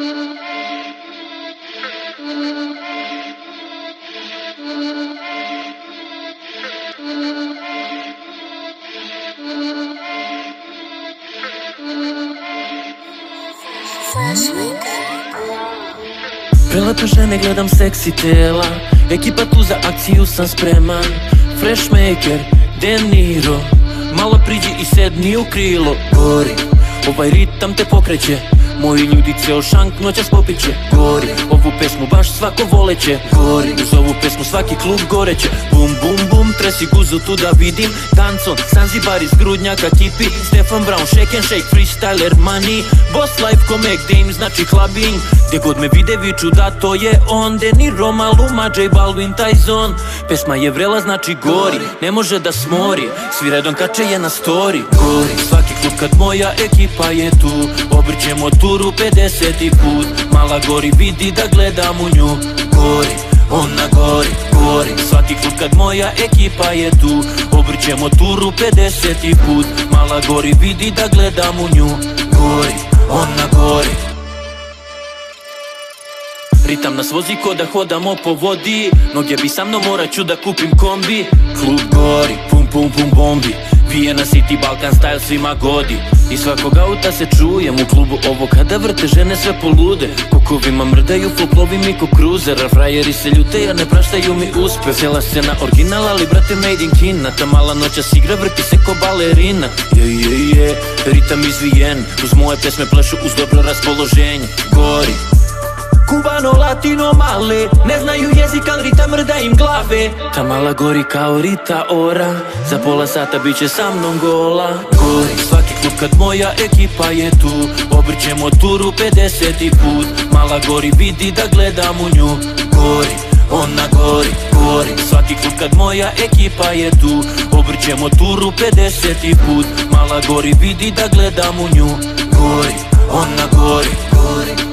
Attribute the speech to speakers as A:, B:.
A: Prelepe žene, gledam seksi tela. Ekipa tu za akciju, sam spreman. Freshmaker, De Niro. Malo priđi i sedni u krilo. Gori, ovaj ritam te pokreće. Moji ljudi ceo šank noćas popiće. Gori, ovu pesmu baš svako voleće. Gori, uz ovu pesmu svaki klub goreće. Bum bum bum, tresi guzu tu da vidim. Dancon, Zanzibar iz grudnjaka tipi. Stefan Brown, shake and shake, freestyler money. Boss life ko Mac Dame, znači clubbing. Gdje god me vide viču da to je on. De Niro, Maluma, J Balvin, taj zon. Pesma je vrela, znači gori, ne može da smori. Svi redom kače je na story. Gori, svaki klub kad moja ekipa je tu. Obrćemo turu 50. put. Mala gori, vidi da gledam u nju. Gori, ona gori, gori. Svaki klub kad moja ekipa je tu. Obrćemo turu 50. put. Mala gori, vidi da gledam u nju. Gori, ona gori. Ritam nas vozi ko da hodamo po vodi. Noge bi sa mnom, morat ću da kupim kombi. Klub gori, pum pum pum bombi. Vijena City, Balkan style svima godi. I svakog auta se čujem u klubu ovo kada vrte žene sve polude. Kukovima mrdaju, floplovi mi ko cruiser. Frajeri se ljute jer ne praštaju mi uspev. Cijela scena original, ali brate made in Kina. Ta mala noćas igra, vrti se ko balerina. Ritam izvijen, uz moje pesme plešu uz dobro raspoloženje. Gori, Kubano, latino, male, ne znaju jezik, al ritam mrda im glave. Ta mala gori kao Rita Ora, za pola sata bit će sa mnom gola. Gori, svaki klub kad moja ekipa je tu. Obrćemo turu 50. put. Mala gori, vidi da gledam u nju. Gori, ona gori, gori. Svaki klub kad moja ekipa je tu. Obrćemo turu 50. put. Mala gori, vidi da gledam u nju. Gori, ona gori, gori.